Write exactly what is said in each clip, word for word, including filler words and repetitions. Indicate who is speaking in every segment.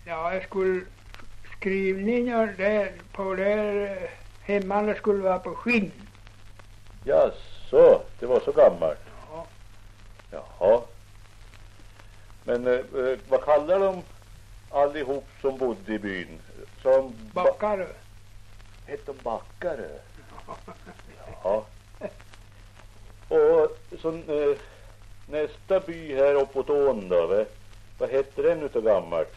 Speaker 1: Ja, jag skulle skrivningar där på det hemma, det skulle vara på skinn.
Speaker 2: Ja, så det var så gammalt.
Speaker 1: Ja.
Speaker 2: Jaha. Men eh, vad kallar de allihop som bodde i byn? Som
Speaker 1: Backare.
Speaker 2: Hette de Backare? Ja. Och så eh, nästa by här uppåt ån då, va? Vad hette den utav gammalt?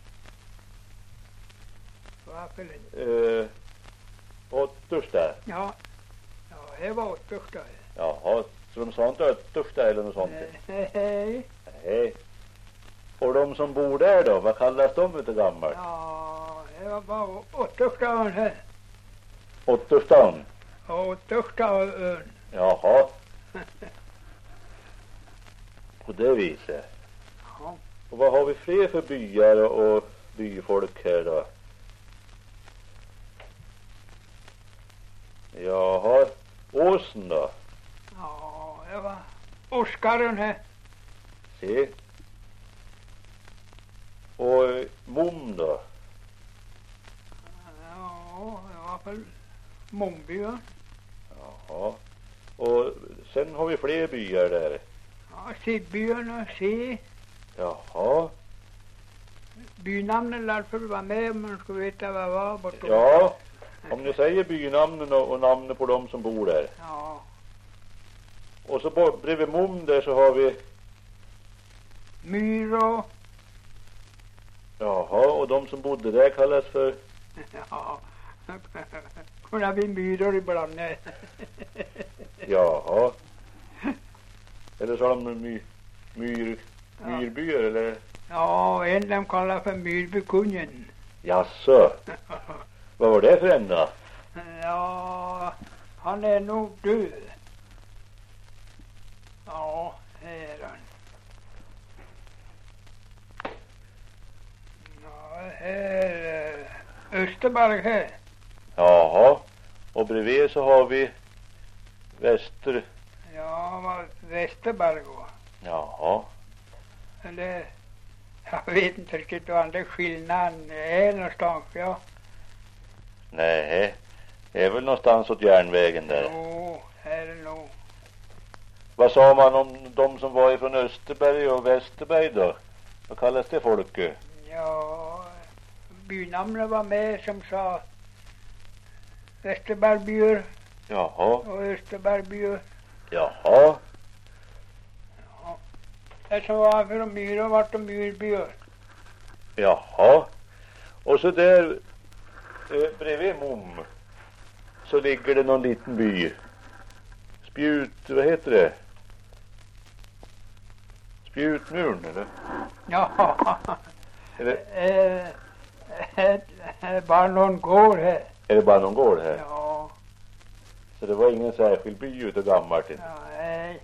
Speaker 1: Varför?
Speaker 2: Eh, Åttersta.
Speaker 1: Ja. Ja, det var åttersta.
Speaker 2: Jaha, så de sa inte Öttersta eller något sånt?
Speaker 1: Nej, nej.
Speaker 2: Nej. Och de som bor där då, vad kallas de utav gammalt?
Speaker 1: Ja, det var bara åtterstan här.
Speaker 2: Åtterstan?
Speaker 1: Åtterstan.
Speaker 2: Jaha. På det viset.
Speaker 1: Ja.
Speaker 2: Och vad har vi fler för byar och, och byfolk här då? Jaha, Åsen då?
Speaker 1: Ja, det var Oskaren här.
Speaker 2: Se. Och eh, Mom då?
Speaker 1: Ja, det var väl Mångbyen.
Speaker 2: Jaha. Och sen har vi fler byar där.
Speaker 1: Ja, Sidbyen och Se.
Speaker 2: Jaha.
Speaker 1: Bynamnen lär för vara med om man ska veta vad det var bortom.
Speaker 2: Ja, om ni säger bynamnen och, och namnen på dem som bor där.
Speaker 1: Ja.
Speaker 2: Och så bort, bredvid Mom där så har vi...
Speaker 1: Myro.
Speaker 2: Jaha, och de som bodde där kallas för...
Speaker 1: Ja. Kunna bli myror ibland.
Speaker 2: Jaha. Eller så har de my, myr, myrbyar eller...
Speaker 1: Ja, en de kallar för Myrbykungen.
Speaker 2: Jaså. Vad var det för en då?
Speaker 1: Ja, han är nog död. Ja, det är han. Ja, det är Österberg här.
Speaker 2: Jaha. Och bredvid så har vi Väster...
Speaker 1: Ja, vad Västerberg var.
Speaker 2: Jaha.
Speaker 1: Eller, jag vet inte riktigt vad den skillnaden är någonstans, ja.
Speaker 2: Nej, det är väl någonstans åt järnvägen där.
Speaker 1: Jo, här är nog.
Speaker 2: Vad sa man om de som var ifrån Österberg och Västerberg då? Vad kallas det folket?
Speaker 1: Ja, bynamnet var med som sa Västerbergbyer
Speaker 2: Jaha.
Speaker 1: och Österbergbyer.
Speaker 2: Jaha.
Speaker 1: Ja. Det som var för de myror vart de myrbyar.
Speaker 2: Jaha. Och så där eh, bredvid Mom så ligger det någon liten by. Spjut, vad heter det? Spjutmuren eller?
Speaker 1: Ja,
Speaker 2: Är det,
Speaker 1: eh, eh, eh, bara någon gård här.
Speaker 2: är det bara någon gård här?
Speaker 1: Ja,
Speaker 2: Så det var ingen särskild by utav gammalt inte.
Speaker 1: ja, nej.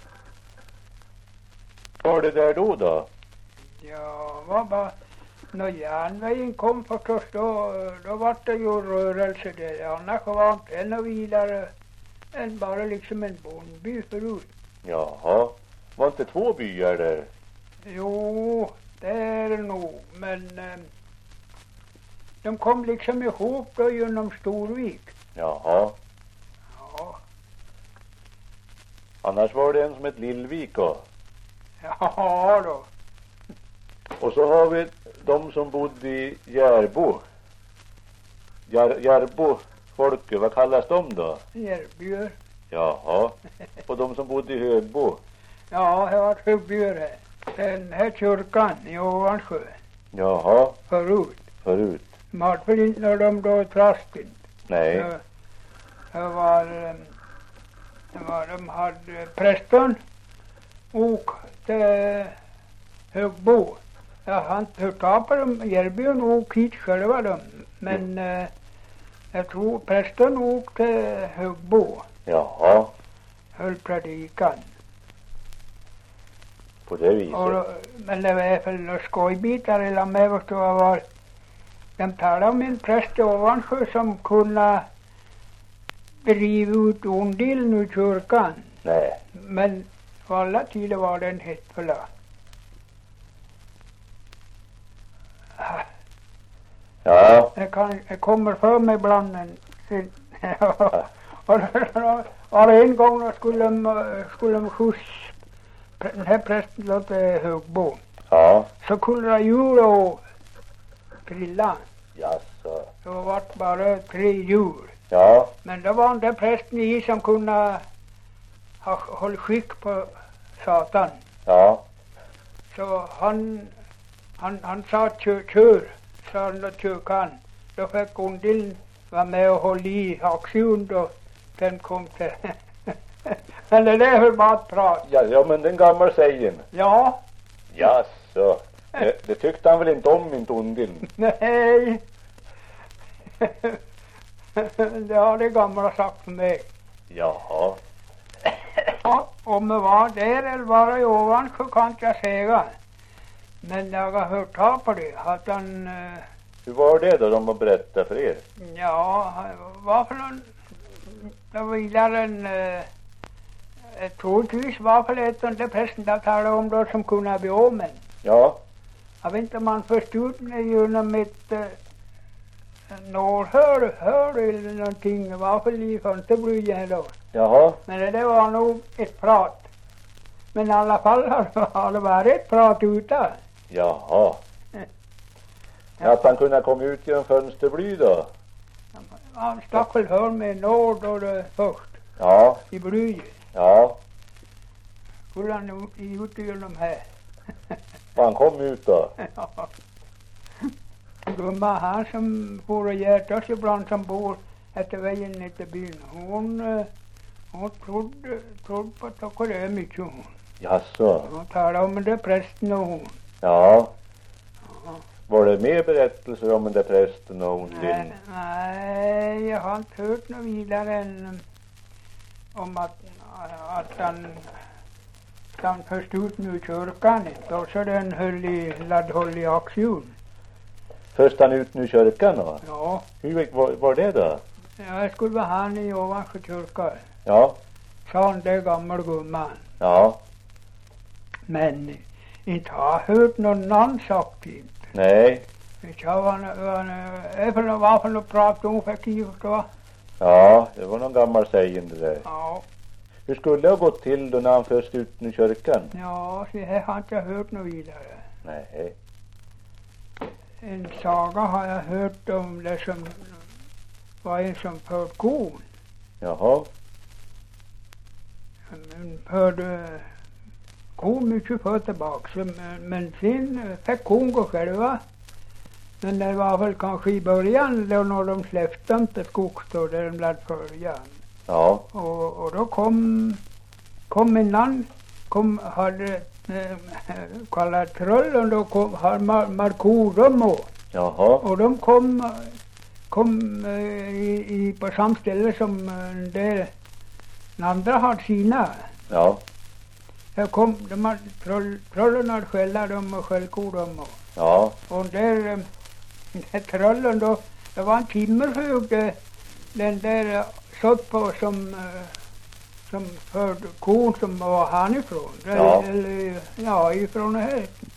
Speaker 2: Vad var det där då då?
Speaker 1: Ja, var bara när järnvägen kom förstås då, då var det ju rörelse där. Annars var det inte ännu vidare än bara liksom en bondby förut.
Speaker 2: Jaha. Var inte två byar där?
Speaker 1: Jo, det är det nog, men eh, de kom liksom ihop då genom Storvik.
Speaker 2: Jaha.
Speaker 1: Ja,
Speaker 2: Annars var det en som ett Lillvik då.
Speaker 1: ja då.
Speaker 2: Och så har vi de som bodde i Järbo. Jär, Järbo folket, vad kallas de då?
Speaker 1: Järbyr.
Speaker 2: Jaha. Och de som bodde i Högbo?
Speaker 1: Ja, det var Högbyr här. Den här kyrkan i Ovansjö.
Speaker 2: Jaha.
Speaker 1: Förut.
Speaker 2: Förut?
Speaker 1: De hade väl inte när de då i trasten.
Speaker 2: Nej.
Speaker 1: Det, det var, eh, det var, de hade prästen och till Högbo. Jag har inte hört av på dem. Järbyr åkte hit själva dem. Men mm. eh, jag tror prästen åkte till Högbo.
Speaker 2: Jaha.
Speaker 1: Höll predikan.
Speaker 2: På det viset.
Speaker 1: Och, men det var väl några skojbitar eller med vad det var. De talade om en präst i Ovansjö som kunde driva ut ondelen ur kyrkan.
Speaker 2: Nej.
Speaker 1: Men på alla tider var den hett för det kan, det kommer för mig ibland. Men, och då var det en gång då skulle de, skulle de skjuts den här prästen till Högbo.
Speaker 2: Ja.
Speaker 1: Så kunde det jul och grilla.
Speaker 2: Jaså.
Speaker 1: Det var bara tre jul.
Speaker 2: Ja.
Speaker 1: Men det var inte prästen i som kunde ha hållit skick på satan.
Speaker 2: Ja.
Speaker 1: Så han, han, han sa kör, kör, sa han då kyrkan. Då fick Gundill vara med och hålla i aktion då den kom till. Men det är väl bara ett prat.
Speaker 2: Ja, ja, men den gamla sägen.
Speaker 1: Ja.
Speaker 2: Jaså. Det, det tyckte han väl inte om, min Gundill?
Speaker 1: Nej. Det har det gamla sagt för mig.
Speaker 2: Jaha.
Speaker 1: Ja, om det var där eller var i ovan så kan jag säga. Men jag har hört ta på det. Att han... Uh,
Speaker 2: Hur var det då de har berättat för er?
Speaker 1: Ja, varför någon... Det vilar en... Uh, troligtvis var för ett under prästen att tala om det som kunde bli omen.
Speaker 2: Ja.
Speaker 1: Jag vet inte om man förstod det genom ett... Uh, nålhör, hör eller någonting. Varför liv inte bryr jag då.
Speaker 2: Jaha.
Speaker 1: Men det, det var nog ett prat. Men i alla fall har det varit ett prat ute.
Speaker 2: Jaha. Ja. Att han kunde komma ut genom fönsterbly då?
Speaker 1: Han stack väl hör med nåd och det först.
Speaker 2: Ja.
Speaker 1: I blyet.
Speaker 2: Ja.
Speaker 1: Skulle han nog ut genom här.
Speaker 2: Och han kom ut då?
Speaker 1: Ja. Gumma han som får och hjärtas ibland som bor efter vägen ner till byn. Hon, hon trodde, trodde på att det är mycket hon.
Speaker 2: Jaså.
Speaker 1: Hon talade om det prästen och hon.
Speaker 2: Ja.
Speaker 1: Ja.
Speaker 2: Var det mer berättelser om den där prästen och hon
Speaker 1: Nej,
Speaker 2: din?
Speaker 1: nej, jag har inte hört något vidare än om att, att han, han förstod nu kyrkan. Då så den höll i, laddhåll i aktion.
Speaker 2: Först han ut nu i kyrkan då?
Speaker 1: Ja.
Speaker 2: Hur var, var det då?
Speaker 1: Ja, jag skulle vara han i ovanför kyrkan.
Speaker 2: Ja.
Speaker 1: Sa han det gammal gumman.
Speaker 2: Ja.
Speaker 1: Men inte har jag hört någon annan sagt inte.
Speaker 2: Nej.
Speaker 1: Inte har han, han, även om varför något prat om för kivet då.
Speaker 2: Ja, det var någon gammal sägen det där.
Speaker 1: Ja.
Speaker 2: Hur skulle det ha gått till då när han först ut nu i kyrkan?
Speaker 1: Ja, så här har inte jag hört något vidare.
Speaker 2: Nej.
Speaker 1: En saga har jag hört om det som var en som förde kon.
Speaker 2: Jaha.
Speaker 1: Men förde kon mycket för tillbaka. Men, men sen fick kon gå själva. Men det var väl kanske i början då när de släppte dem till skogs då där de lade följan.
Speaker 2: Ja.
Speaker 1: Och, och då kom, kom en annan, kom, hade eh, kallat trollen då kom, hade mar, markorum och,
Speaker 2: Jaha.
Speaker 1: och de kom, kom eh, i, i, på samma ställe som eh, det den andra hade sina.
Speaker 2: Ja.
Speaker 1: Här kom de hade, troll, trollen hade skälla dem och skällkodom och,
Speaker 2: Ja.
Speaker 1: och där, eh, den trollen då, det var en timmerhög eh, den där satt på som eh, som förde kon som var han ifrån.
Speaker 2: Ja.
Speaker 1: Eller, ja, ifrån här.